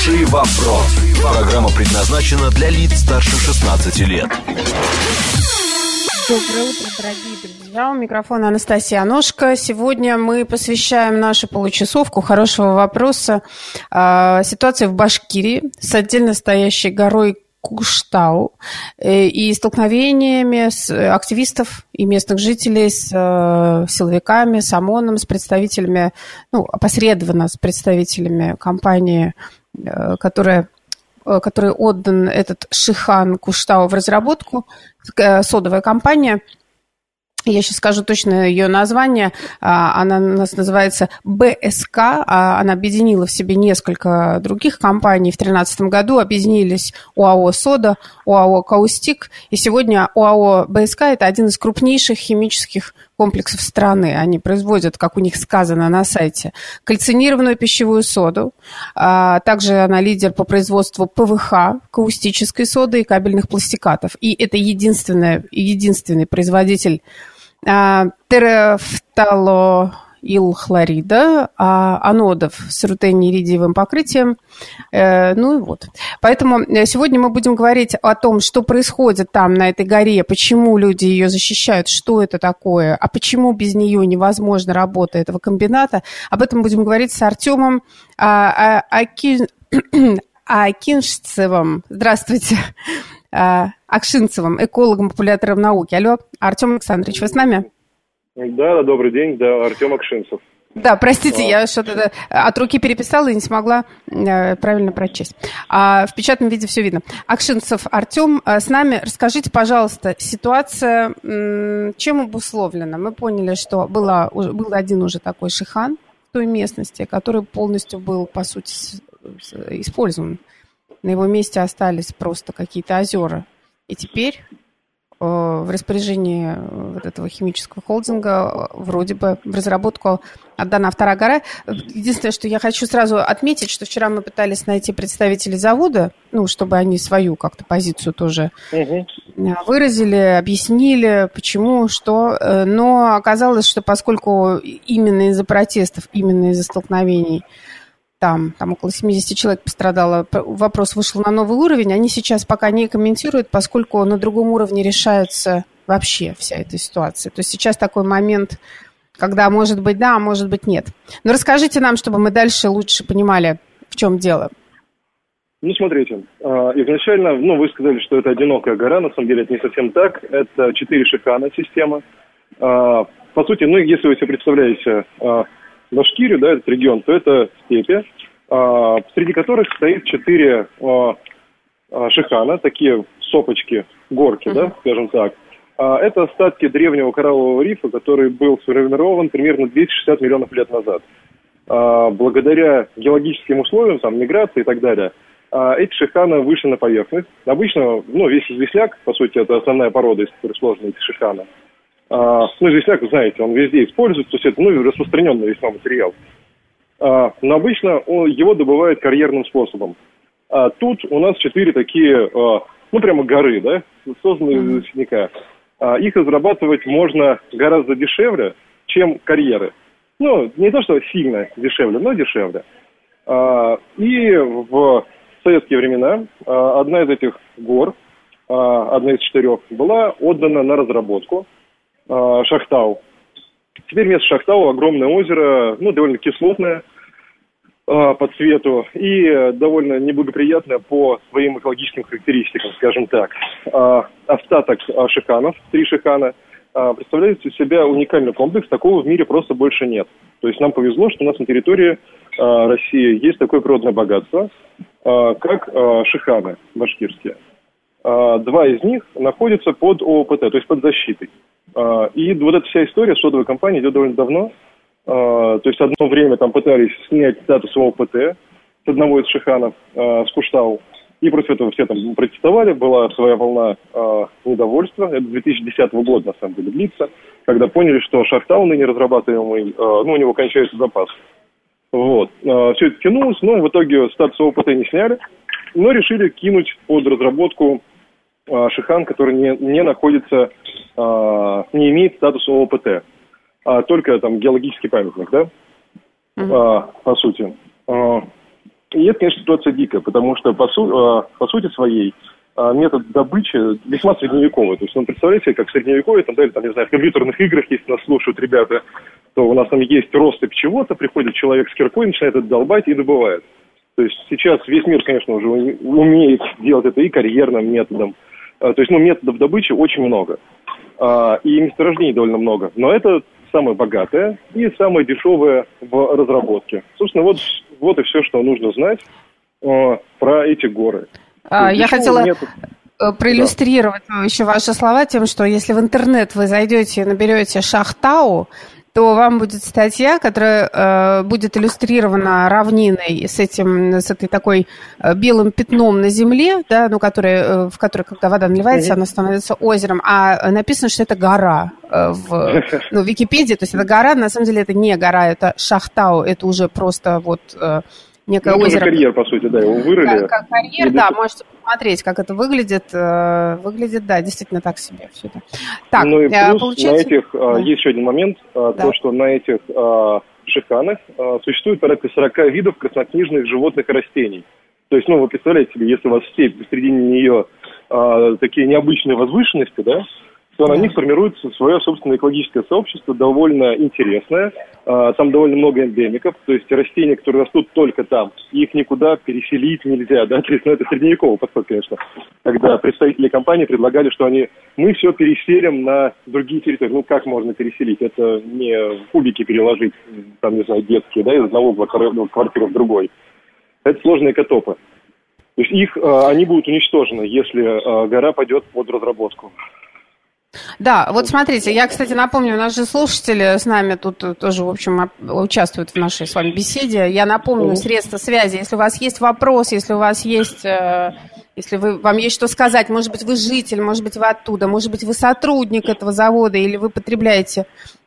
Хороший вопрос. Программа предназначена для лиц старше 16 лет. Доброе утро, дорогие друзья. У микрофона Анастасия Аношко. Сегодня мы посвящаем нашу получасовку хорошего вопроса ситуации в Башкирии с отдельно стоящей горой Куштау и столкновениями с активистов и местных жителей с силовиками, с ОМОНом, с представителями, опосредованно с представителями компании, которой отдан этот Шихан Куштау в разработку, содовая компания. Я сейчас скажу точно ее название. Она у нас называется БСК. Она объединила в себе несколько других компаний. В 2013 году объединились ОАО «Сода», ОАО «Каустик». И сегодня ОАО БСК – это один из крупнейших химических комплексов страны. Они производят, как у них сказано на сайте, кальцинированную пищевую соду. Также она лидер по производству ПВХ, каустической соды и кабельных пластикатов. И это единственный производитель терафталоилхлорида, анодов с рутенний-иридиевым покрытием. Поэтому сегодня мы будем говорить о том, что происходит там, на этой горе, почему люди ее защищают, что это такое, а почему без нее невозможна работа этого комбината. Об этом будем говорить с Артемом Акиншцевым. Здравствуйте. Акшинцевым, экологом, популятором науки. Алло, Артем Александрович, вы с нами? Да, добрый день, да, Артем Акшинцев. Да, простите, я что-то от руки переписала и не смогла правильно прочесть. В печатном виде все видно. Акшинцев Артем с нами. Расскажите, пожалуйста, ситуация чем обусловлена? Мы поняли, что был один уже такой Шихан в той местности, который полностью был, по сути, использован. На его месте остались просто какие-то озера. И теперь в распоряжении вот этого химического холдинга вроде бы в разработку отдана вторая гора. Единственное, что я хочу сразу отметить, что вчера мы пытались найти представителей завода, чтобы они свою как-то позицию тоже выразили, объяснили, почему, что. Но оказалось, что поскольку именно из-за протестов, именно из-за столкновений там около 70 человек пострадало, вопрос вышел на новый уровень, они сейчас пока не комментируют, поскольку на другом уровне решается вообще вся эта ситуация. То есть сейчас такой момент, когда может быть да, а может быть нет. Но расскажите нам, чтобы мы дальше лучше понимали, в чем дело. Смотрите, изначально, вы сказали, что это одинокая гора, на самом деле это не совсем так, это 4 Шихана система. По сути, если вы себе представляете Башкирию, да, этот регион, то это степи, среди которых стоит 4 Шихана, такие сопочки, горки, да, скажем так. Это остатки древнего кораллового рифа, который был сформирован примерно 260 миллионов лет назад. Благодаря геологическим условиям, миграции и так далее, эти Шиханы вышли на поверхность. Обычно, весь известняк, по сути, это основная порода, из которой сложены эти Шиханы. Известняк, вы знаете, он везде используется, то есть это распространенный весьма материал. Но обычно его добывают карьерным способом. Тут у нас 4 такие, прямо горы, да, созданные из известняка. Их разрабатывать можно гораздо дешевле, чем карьеры. Не то, что сильно дешевле, но дешевле. И в советские времена одна из этих гор, одна из 4, была отдана на разработку. Шахтау. Теперь вместо Шахтау огромное озеро, довольно кислотное по цвету и довольно неблагоприятное по своим экологическим характеристикам, скажем так. Остаток Шиханов, 3 Шихана, представляет из себя уникальный комплекс, такого в мире просто больше нет. То есть нам повезло, что у нас на территории России есть такое природное богатство, как Шиханы башкирские. 2 из них находятся под ООПТ, то есть под защитой. И вот эта вся история с содовой компанией идет довольно давно. То есть одно время там пытались снять статус ООПТ с одного из Шиханов, с Куштау. И против этого все там протестовали, была своя волна недовольства. Это 2010 года, на самом деле, длится, когда поняли, что Шахтау ныне разрабатываемый, у него кончается запас. Все это тянулось, но в итоге статус ООПТ не сняли, но решили кинуть под разработку Шихан, который не находится, не имеет статуса ООПТ, а только там геологический памятник, да, по сути. И это, конечно, ситуация дикая, потому что по сути своей метод добычи весьма средневековый. То есть, представляете, как в средневековье, не знаю, в компьютерных играх, если нас слушают ребята, то у нас там есть россыпь чего-то, приходит человек с киркой, начинает это долбать и добывает. То есть сейчас весь мир, конечно, уже умеет делать это и карьерным методом. То есть, методов добычи очень много. И месторождений довольно много. Но это самое богатое и самое дешевое в разработке. Собственно, вот и все, что нужно знать про эти горы. Я хотела проиллюстрировать еще ваши слова тем, что если в интернет вы зайдете и наберете Шахтау, то вам будет статья, которая будет иллюстрирована равниной с этой такой белым пятном на земле, да, в которой, когда вода наливается, она становится озером, а написано, что это гора в Википедии, то есть это гора, на самом деле это не гора, это Шахтау, это уже просто некое озеро. Это карьер, по сути, да, его вырыли. Как карьер, да, можете посмотреть, как это выглядит. Выглядит, да, действительно так себе все это. Так, и плюс получается... есть еще один момент, то, что на этих шиханах существует порядка 40 видов краснокнижных животных и растений. То есть, вы представляете себе, если у вас степь, посреди нее такие необычные возвышенности, да, то на них формируется свое собственное экологическое сообщество, довольно интересное. Там довольно много эндемиков, то есть растения, которые растут только там, их никуда переселить нельзя, да, то есть, это средневековый подход, конечно, когда представители компании предлагали, что мы все переселим на другие территории. Как можно переселить? Это не кубики переложить, детские, да, из одного квартиры в другой. Это сложные экотопы. То есть они будут учтожены, если гора пойдет под разработку. Да, вот смотрите, я, кстати, напомню, у нас же слушатели с нами тут тоже, в общем, участвуют в нашей с вами беседе. Я напомню средства связи. Если у вас есть вопрос, если у вас есть, вам есть что сказать, может быть, вы житель, может быть, вы оттуда, может быть, вы сотрудник этого завода, или вы потребляете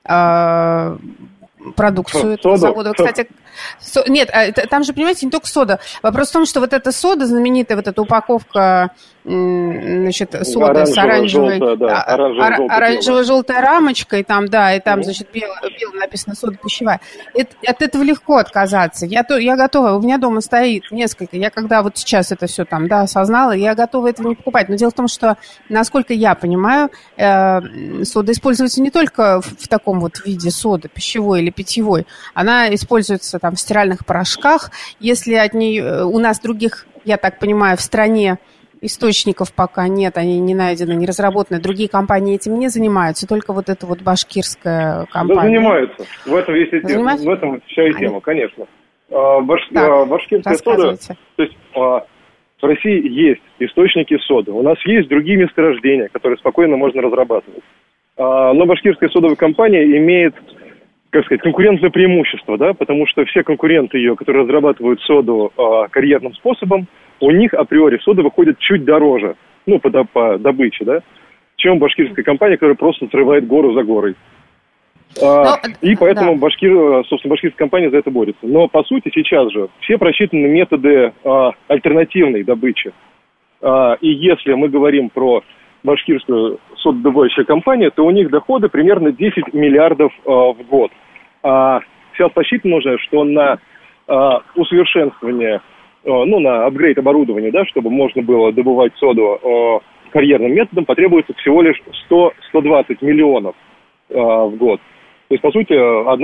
продукцию этого завода. Кстати, нет, там же, понимаете, не только сода. Вопрос в том, что вот эта сода, знаменитая вот эта упаковка, соды с оранжево-желтой рамочкой, там, да, и там, белым написано сода пищевая. От этого легко отказаться. Я готова, у меня дома стоит несколько. Я когда вот сейчас это все там, да, осознала, я готова этого не покупать. Но дело в том, что, насколько я понимаю, сода используется не только в таком вот виде соды, пищевой или питьевой. Она используется там в стиральных порошках. Если от нее у нас других, я так понимаю, в стране источников пока нет, они не найдены, не разработаны. Другие компании этим не занимаются, только вот эта вот башкирская компания. Да, занимаются. В этом вся и тема, конечно. Башкирская сода, то есть в России есть источники соды. У нас есть другие месторождения, которые спокойно можно разрабатывать. Но башкирская содовая компания имеет, конкурентное преимущество, да, потому что все конкуренты ее, которые разрабатывают соду карьерным способом, у них априори сода выходит чуть дороже, по добыче, да, чем башкирская компания, которая просто срывает гору за горой. И поэтому башкирская компания за это борется. Но, по сути, сейчас же все просчитаны методы альтернативной добычи. И если мы говорим про башкирскую сододобывающую компанию, то у них доходы примерно 10 миллиардов в год. Сейчас посчитано уже, что на усовершенствование, на апгрейд оборудования, да, чтобы можно было добывать соду карьерным методом, потребуется всего лишь 100-120 миллионов в год. То есть, по сути,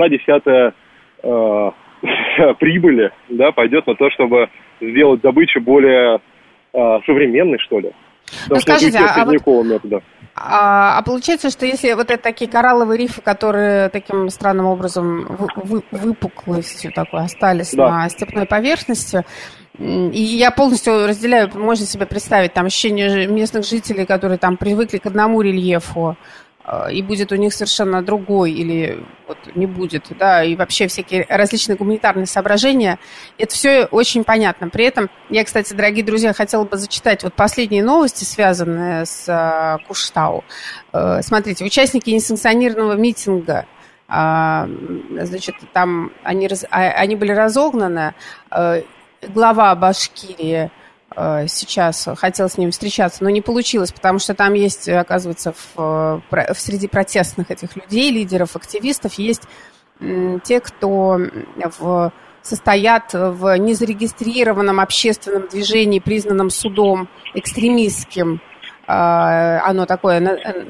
1/10 прибыли, да, пойдет на то, чтобы сделать добычу более современной, что ли. Скажите, а получается, что если вот это такие коралловые рифы, которые таким странным образом выпуклостью такой остались на степной поверхности, и я полностью разделяю, можно себе представить там ощущение местных жителей, которые там привыкли к одному рельефу, и будет у них совершенно другой, или вот не будет, да, и вообще всякие различные гуманитарные соображения, это все очень понятно. При этом я, кстати, дорогие друзья, хотела бы зачитать вот последние новости, связанные с Куштау. Смотрите, участники несанкционированного митинга, значит, там они были разогнаны, глава Башкирии сейчас хотел с ним встречаться, но не получилось, потому что там есть, оказывается, среди протестных этих людей, лидеров, активистов, есть те, кто состоят в незарегистрированном общественном движении, признанном судом экстремистским. Оно такое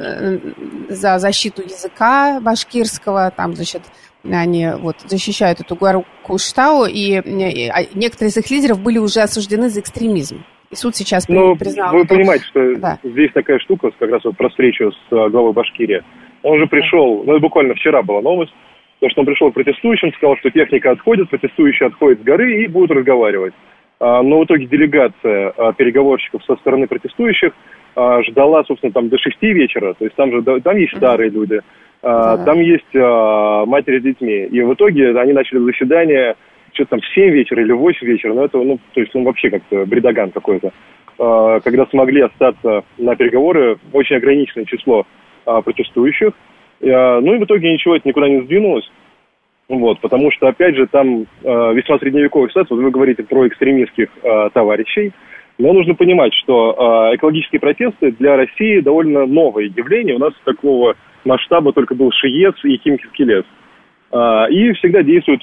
за защиту языка башкирского, там, значит, они вот защищают эту гору Куштау, и некоторые из их лидеров были уже осуждены за экстремизм. И суд сейчас признал. Вы понимаете, что здесь такая штука, как раз вот про встречу с главой Башкирии. Он же пришел, буквально вчера была новость, то, что он пришел к протестующим, сказал, что техника отходит, протестующие отходят с горы и будут разговаривать. Но в итоге делегация переговорщиков со стороны протестующих ждала, собственно, там до 6 вечера, то есть там есть старые люди, там есть матери с детьми. И в итоге они начали заседание что-то там в 7 вечера или в 8 вечера, но это, то есть он вообще как-то бредоган какой-то. Когда смогли остаться на переговоры очень ограниченное число протестующих, и в итоге ничего это никуда не сдвинулось, вот, потому что, опять же, там весьма средневековая ситуация, вот вы говорите про экстремистских товарищей, но нужно понимать, что экологические протесты для России довольно новое явление, у нас такого масштаба только был ШИЕС и Химкинский лес, и всегда действуют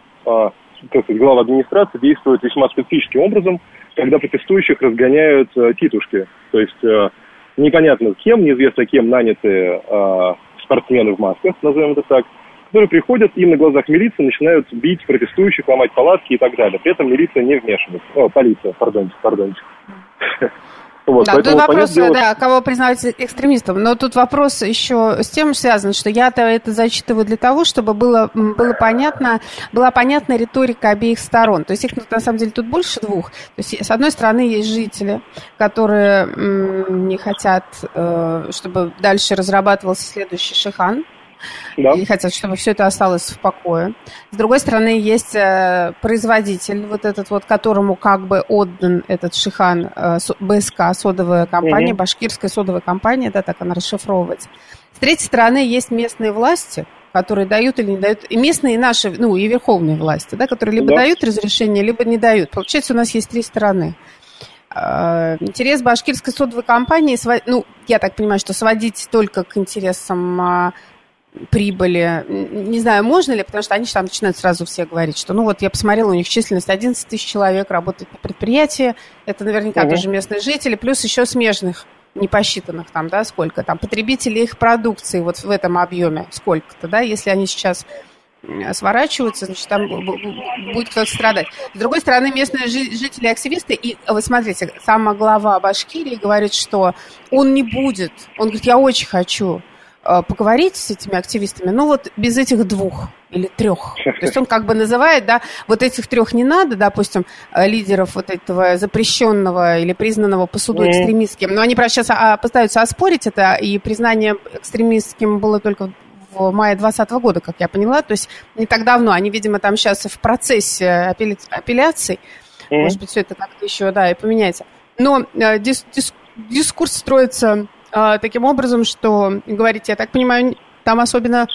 глава администрации действует весьма специфическим образом, когда протестующих разгоняют титушки, то есть непонятно кем, неизвестно кем нанятые спортсмены в масках, назовем это так, которые приходят, им на глазах милиции начинают бить протестующих, ломать палатки и так далее. При этом милиция не вмешивается. Полиция, пардончик. Вот, да, тут вопрос, кого признавать экстремистом. Но тут вопрос еще с тем связан, что я-то это зачитываю для того, чтобы была понятна риторика обеих сторон. То есть их, на самом деле, тут больше двух. То есть, с одной стороны, есть жители, которые не хотят, чтобы дальше разрабатывался следующий Шихан. Да. И хотят, чтобы все это осталось в покое. С другой стороны, есть производитель, вот этот вот, которому как бы отдан этот Шихан, БСК, содовая компания, башкирская содовая компания, да, так она расшифровывается. С третьей стороны, есть местные власти, которые дают или не дают, и местные, и наши, и верховные власти, да, которые либо дают разрешение, либо не дают. Получается, у нас есть три стороны. Интерес башкирской содовой компании, я так понимаю, что сводить только к интересам прибыли, не знаю, можно ли, потому что они там начинают сразу все говорить, что, я посмотрела, у них численность 11 тысяч человек работает на предприятии, это наверняка тоже местные жители, плюс еще смежных, непосчитанных там, да, сколько там, потребителей их продукции вот в этом объеме, сколько-то, да, если они сейчас сворачиваются, значит, там будет кто-то страдать. С другой стороны, местные жители, активисты, и вы смотрите, сама глава Башкирии говорит, что он не будет, он говорит, я очень хочу поговорить с этими активистами, без этих 2 или 3. То есть он как бы называет, да, вот этих 3 не надо, допустим, лидеров вот этого запрещенного или признанного по суду экстремистским, но они, правда, сейчас пытаются оспорить это, и признание экстремистским было только в мае 2020 года, как я поняла, то есть не так давно, они, видимо, там сейчас в процессе апелляций, может быть, все это как-то еще, и поменяется. Но дискурс строится таким образом, что, говорите, я так понимаю, там особенно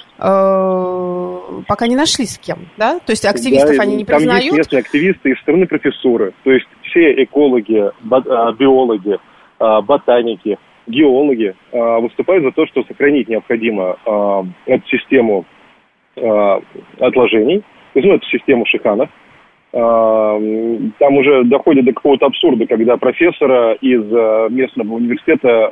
пока не нашли с кем, да? То есть активистов они не признают? Там есть местные активисты из стороны профессуры, то есть все экологи, биологи, ботаники, геологи выступают за то, что сохранить необходимо эту систему отложений, то есть, эту систему Шиханов. Там уже доходит до какого-то абсурда, когда профессора из местного университета,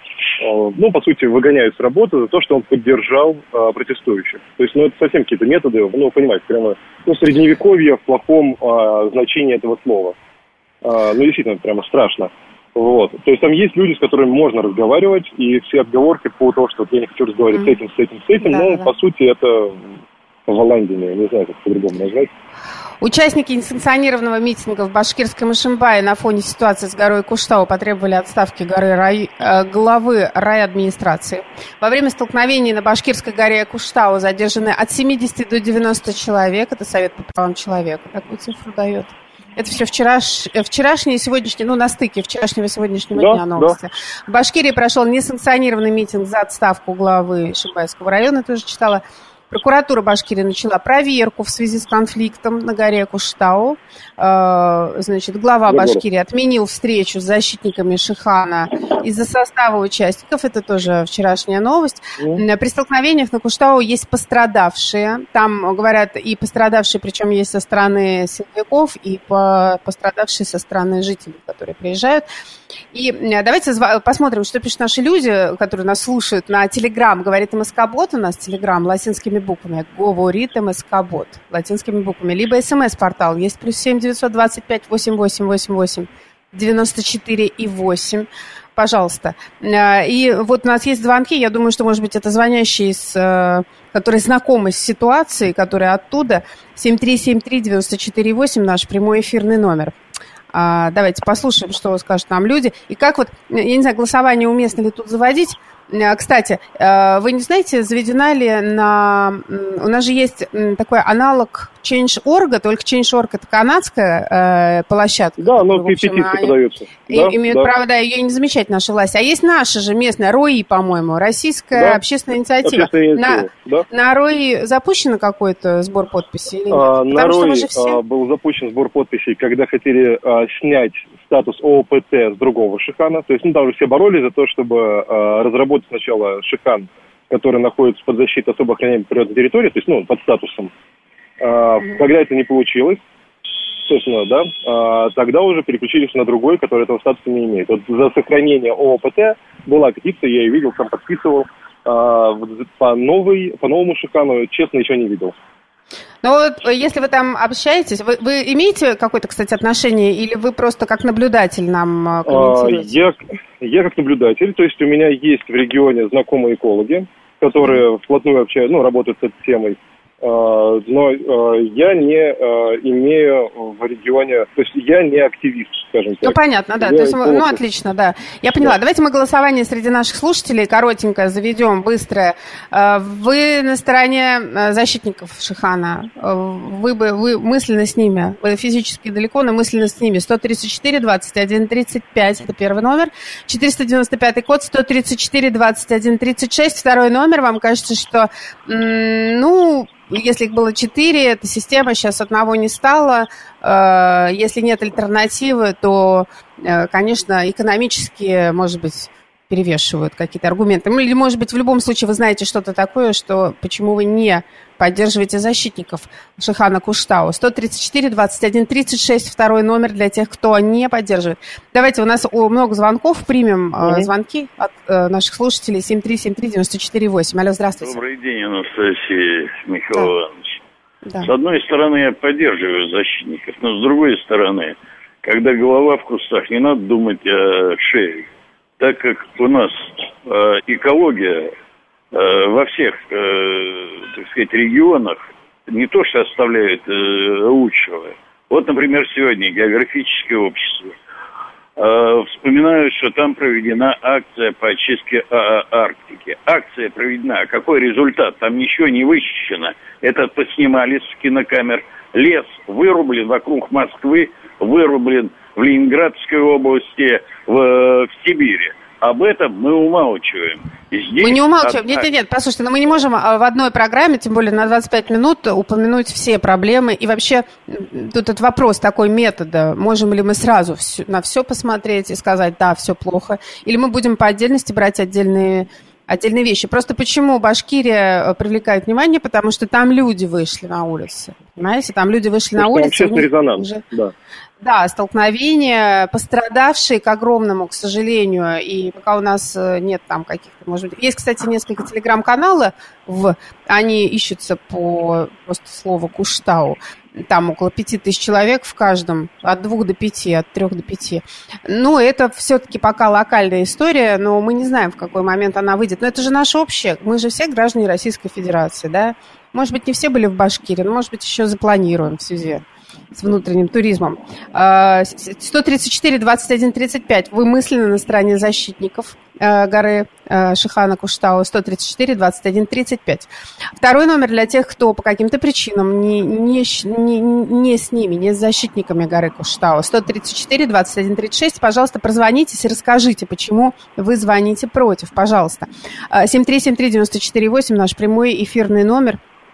по сути, выгоняют с работы за то, что он поддержал протестующих. То есть, это совсем какие-то методы, понимаете, прямо средневековье в плохом значении этого слова. Действительно, прямо страшно. Вот. То есть там есть люди, с которыми можно разговаривать, и все отговорки по тому, что я не хочу разговаривать с этим, но по сути это валандине, не знаю, как по-другому назвать. Участники несанкционированного митинга в башкирском Ишимбае на фоне ситуации с горой Куштау потребовали отставки главы райадминистрации. Во время столкновений на башкирской горе Куштау задержаны от 70 до 90 человек. Это Совет по правам человека такую цифру дает. Это все вчерашние и сегодняшние, на стыке вчерашнего и сегодняшнего дня новости. Да. В Башкирии прошел несанкционированный митинг за отставку главы Ишимбайского района, тоже читала. Прокуратура Башкирии начала проверку в связи с конфликтом на горе Куштау. Значит, глава Башкирии отменил встречу с защитниками Шихана из-за состава участников. Это тоже вчерашняя новость. При столкновениях на Куштау есть пострадавшие. Там, говорят, и пострадавшие, причем есть со стороны силовиков, и пострадавшие со стороны жителей, которые приезжают. И давайте посмотрим, что пишут наши люди, которые нас слушают на Телеграм. Говорит МСК-бот у нас, Телеграм, латинскими буквами. Говорит МСК-бот латинскими буквами. Либо СМС-портал. Есть +7 925 8888 94 и 8. Пожалуйста. И вот у нас есть звонки. Я думаю, что, может быть, это звонящие, которые знакомы с ситуацией, которые оттуда. 7373-94-8, наш прямой эфирный номер. Давайте послушаем, что скажут нам люди. И как вот, я не знаю, голосование уместно ли тут заводить. Кстати, вы не знаете, заведена ли у нас же есть такой аналог Change.org, только Change.org это канадская площадка. Да, но петиции подаются. Имеют право, да, ее не замечать наши власти. А есть наша же местная, РОИ, по-моему, Российская общественная инициатива. На РОИ запущен какой-то сбор подписей? Или нет? На РОИ был запущен сбор подписей, когда хотели снять статус ООПТ с другого Шихана. То есть, там же все боролись за то, чтобы разработать сначала Шихан, который находится под защитой особо охраняемой природной территории, то есть, под статусом. Когда это не получилось, собственно, да, тогда уже переключились на другой, который этого статуса не имеет. Вот за сохранение ООПТ была петиция, я ее видел, сам подписывал. По новому Шихану, честно, еще не видел. Ну вот, если вы там общаетесь, вы имеете какое-то, кстати, отношение, или вы просто как наблюдатель нам комментируете? Я как наблюдатель, то есть у меня есть в регионе знакомые экологи, которые вплотную общаются, работают с этой темой. Но я не имею в регионе, то есть я не активист, скажем так. Ну, понятно, да. То есть, отлично, да. Я поняла. Да. Давайте мы голосование среди наших слушателей коротенькое заведем, быстрое. Вы на стороне защитников Шихана. Вы мысленно с ними. Вы физически далеко, но мысленно с ними. 134 21 35, это первый номер. 495 код, 134 21 36, второй номер. Вам кажется, что, если их было 4, эта система сейчас одного не стала. Если нет альтернативы, то, конечно, экономически, может быть, перевешивают какие-то аргументы. Или, может быть, в любом случае вы знаете что-то такое, что почему вы не поддерживаете защитников Шихана Куштау. 134 21 36, второй номер для тех, кто не поддерживает. Давайте, у нас много звонков, примем звонки от наших слушателей. 7373-94-8. Алло, здравствуйте. Добрый день, Анастасия Михайловна. Да. С одной стороны, я поддерживаю защитников, но с другой стороны, когда голова в кустах, не надо думать о шее. Так как у нас экология во всех, так сказать, регионах не то что оставляет лучшего. Вот, например, сегодня географическое общество. Вспоминаю, что там проведена акция по очистке Арктики. Акция проведена. Какой результат? Там ничего не вычищено. Это поснимали с кинокамер. Лес вырублен вокруг Москвы, вырублен в Ленинградской области, в Сибири. Об этом мы умалчиваем. Здесь мы не умалчиваем. Нет, послушайте, но мы не можем в одной программе, тем более на 25 минут, упомянуть все проблемы. И вообще, тут этот вопрос такой метода. Можем ли мы сразу на все посмотреть и сказать, да, все плохо? Или мы будем по отдельности брать отдельные вещи? Просто почему Башкирия привлекает внимание? Потому что там люди вышли на улицы. Понимаете? Там люди вышли на улицы. Общественный резонанс, да. Да, столкновения, пострадавшие, к огромному, к сожалению, и пока у нас нет там каких-то, может быть... Есть, кстати, несколько телеграм-каналов, они ищутся по просто слову Куштау. Там около 5000 человек в каждом, от 2 до 5, от 3 до 5. Это все-таки пока локальная история, но мы не знаем, в какой момент она выйдет. Но это же наше общее, мы же все граждане Российской Федерации, да? Может быть, не все были в Башкирии, но, может быть, еще запланируем в связи с внутренним туризмом. 134 21 35. Вы мысленно на стороне защитников горы Шихана Куштау. 134 21 35. Второй номер для тех, кто по каким-то причинам не с ними, не с защитниками горы Куштау. 134 21 36. Пожалуйста, прозвонитесь и расскажите, почему вы звоните против. Пожалуйста. 7373-94-8, наш прямой эфирный номер.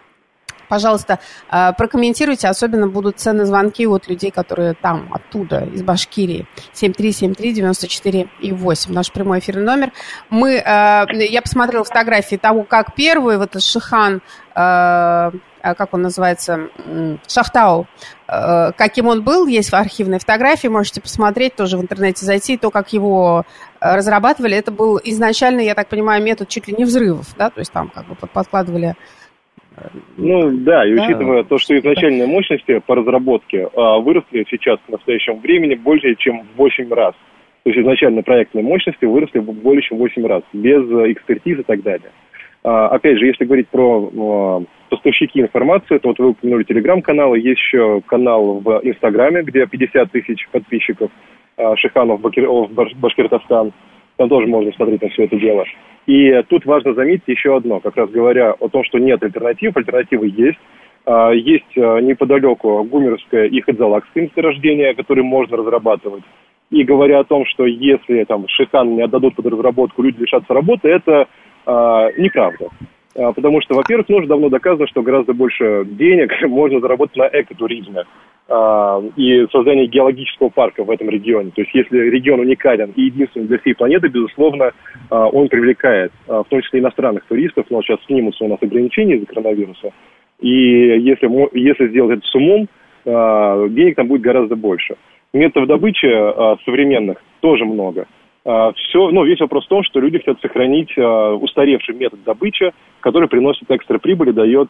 Пожалуйста, прокомментируйте, особенно будут ценные звонки от людей, которые там, оттуда, из Башкирии. 7373948, наш прямой эфирный номер. Я посмотрела фотографии того, как первый, вот Шихан, как он называется, Шахтау, каким он был, есть в архивной фотографии, можете посмотреть, тоже в интернете зайти, то, как его разрабатывали, это был изначально, я так понимаю, метод чуть ли не взрывов, да, то есть там как бы подкладывали... Ну да, и учитывая то, что изначальные мощности по разработке выросли сейчас в настоящем времени более чем в 8 раз. То есть изначально проектные мощности выросли более чем в 8 раз, без экспертизы и так далее. Опять же, если говорить про поставщики информации, то вот вы упомянули телеграм-каналы, есть еще канал в Инстаграме, где 50 тысяч подписчиков, Шиханов Башкортостан. Там тоже можно смотреть на все это дело. И тут важно заметить еще одно, как раз говоря о том, что нет альтернатив, альтернативы есть. Есть неподалеку Гумеровское и Хадзалакское месторождение, которые можно разрабатывать. И говоря о том, что если там Шихан не отдадут под разработку, люди лишатся работы, это неправда. Потому что, во-первых, уже давно доказано, что гораздо больше денег можно заработать на экотуризме и создании геологического парка в этом регионе. То есть, если регион уникален и единственный для всей планеты, безусловно, он привлекает, в том числе иностранных туристов, но сейчас снимутся у нас ограничения из-за коронавируса. И если сделать это с умом, денег там будет гораздо больше. Методов добычи современных тоже много. Весь вопрос в том, что люди хотят сохранить устаревший метод добычи, который приносит экстра прибыль и дает,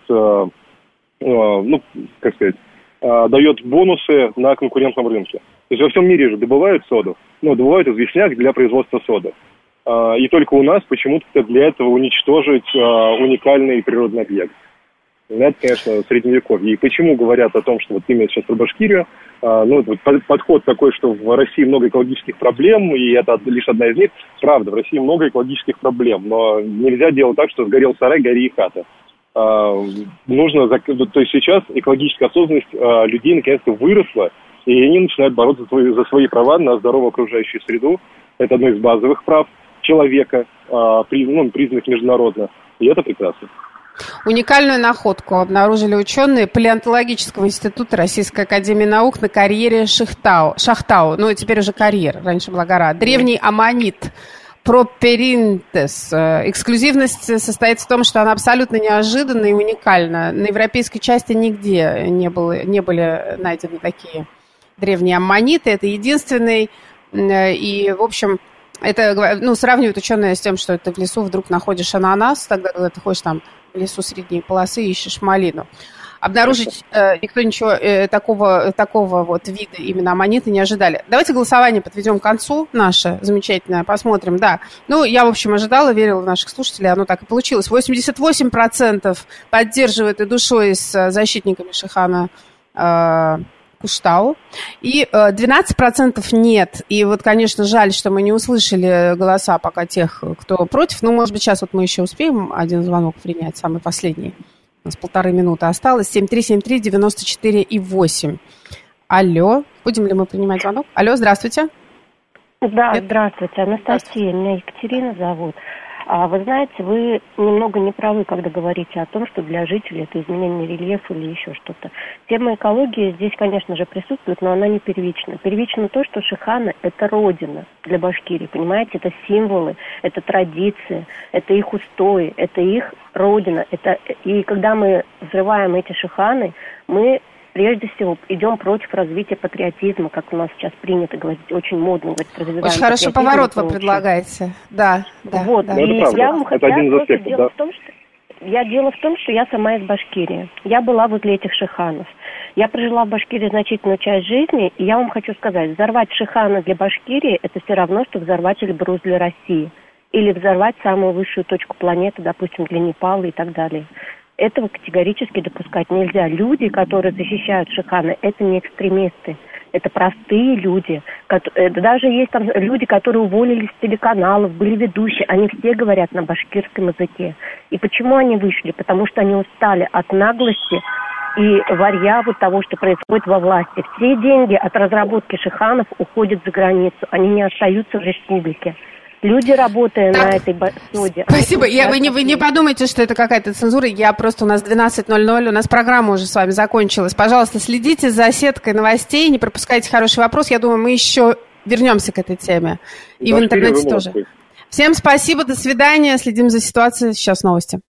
дает бонусы на конкурентном рынке. То есть во всем мире же добывают соду, добывают известняк для производства соды. И только у нас почему-то для этого уничтожить уникальный природный объект. Это, конечно, средневековье. И почему говорят о том, что вот именно сейчас про Башкирию, подход такой, что в России много экологических проблем, и это лишь одна из них. Правда, в России много экологических проблем, но нельзя делать так, что сгорел сарай, гори и хата. То есть сейчас экологическая осознанность людей наконец-то выросла, и они начинают бороться за свои права на здоровую окружающую среду. Это одно из базовых прав человека, признанных международно, и это прекрасно. Уникальную находку обнаружили ученые Палеонтологического института Российской академии наук на карьере Шахтау. Теперь уже карьер, раньше была гора. Древний аммонит Проперинтес. Эксклюзивность состоит в том, что она абсолютно неожиданна и уникальна. На европейской части нигде не были найдены такие древние аммониты. Это единственный. И, в общем, это сравнивают ученые с тем, что ты в лесу вдруг находишь ананас, тогда, когда ты ходишь там в лесу средней полосы, ищешь малину. Обнаружить никто ничего такого вот вида именно аммонита не ожидали. Давайте голосование подведем к концу наше замечательное, посмотрим. Да, я, в общем, ожидала, верила в наших слушателей, оно так и получилось. 88% поддерживают и душой с защитниками Шихана Куштау, и 12% нет. И вот, конечно, жаль, что мы не услышали голоса пока тех, кто против. Может быть, сейчас вот мы еще успеем один звонок принять, самый последний. У нас 1,5 минуты осталось. 7373948. Алло. Будем ли мы принимать звонок? Алло, здравствуйте. Да, здравствуйте. Анастасия, меня Екатерина зовут. Вы знаете, вы немного не правы, когда говорите о том, что для жителей это изменение рельефа или еще что-то. Тема экологии здесь, конечно же, присутствует, но она не первична. Первично то, что Шиханы – это родина для Башкирии, понимаете? Это символы, это традиции, это их устои, это их родина. И когда мы взрываем эти Шиханы, мы прежде всего идем против развития патриотизма, как у нас сейчас принято говорить, очень модно говорить, развиваем. Очень хороший поворот вы предлагаете. Да. Вот, да. И я вам дело в том, что я сама из Башкирии. Я была возле этих Шиханов. Я прожила в Башкирии значительную часть жизни, и я вам хочу сказать, взорвать Шиханы для Башкирии – это все равно, что взорвать Эльбрус для России. Или взорвать самую высшую точку планеты, допустим, для Непала и так далее. Этого категорически допускать нельзя. Люди, которые защищают Шиханы, это не экстремисты. Это простые люди. Даже есть там люди, которые уволились с телеканалов, были ведущие. Они все говорят на башкирском языке. И почему они вышли? Потому что они устали от наглости и варья вот того, что происходит во власти. Все деньги от разработки Шиханов уходят за границу. Они не остаются в республике. Люди, работая на этой соде... Спасибо. Вы не подумайте, что это какая-то цензура. У нас 12:00, у нас программа уже с вами закончилась. Пожалуйста, следите за сеткой новостей, не пропускайте хороший вопрос. Я думаю, мы еще вернемся к этой теме. И в интернете тоже. Всем спасибо, до свидания. Следим за ситуацией. Сейчас новости.